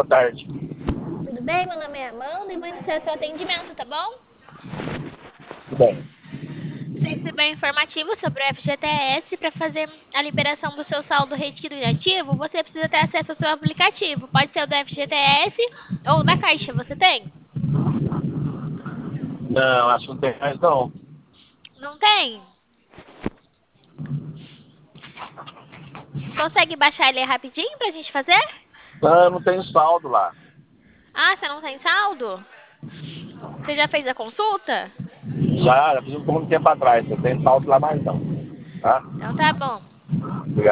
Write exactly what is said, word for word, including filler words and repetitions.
boa tarde. Tudo bem? Meu nome é Amanda e vou iniciar seu atendimento, tá bom? Tudo bem. Você recebeu informativo sobre o F G T S. Para fazer a liberação do seu saldo retido inativo, você precisa ter acesso ao seu aplicativo. Pode ser o do F G T S ou da Caixa. Você tem? Não, acho que não tem mais não. Não tem? Consegue baixar ele rapidinho pra gente fazer? Não, eu não tenho saldo lá. Ah, você não tem saldo? Você já fez a consulta? Já, já fiz um pouco tempo atrás. Não tem saldo lá mais não. Tá? Então tá bom. Obrigado.